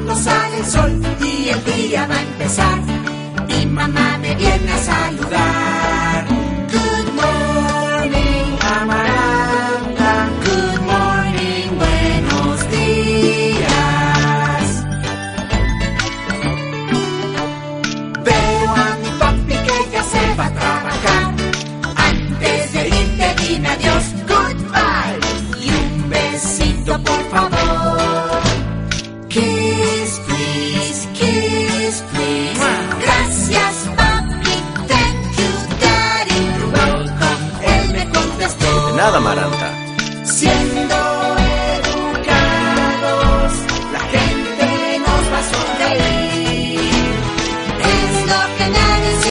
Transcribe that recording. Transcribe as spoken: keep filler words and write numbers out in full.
cuando sale el sol y el día va a empezar. Mi mamá me viene a saludar. Good morning, Amaranta. Good morning, buenos días. Veo a mi papi que ya se va a trabajar. Antes de irte dime adiós, goodbye. Y un besito por favor. Kiss, please, kiss, please. Gracias, papi, thank you, daddy. You're welcome, él me contestó. De nada, Amaranta.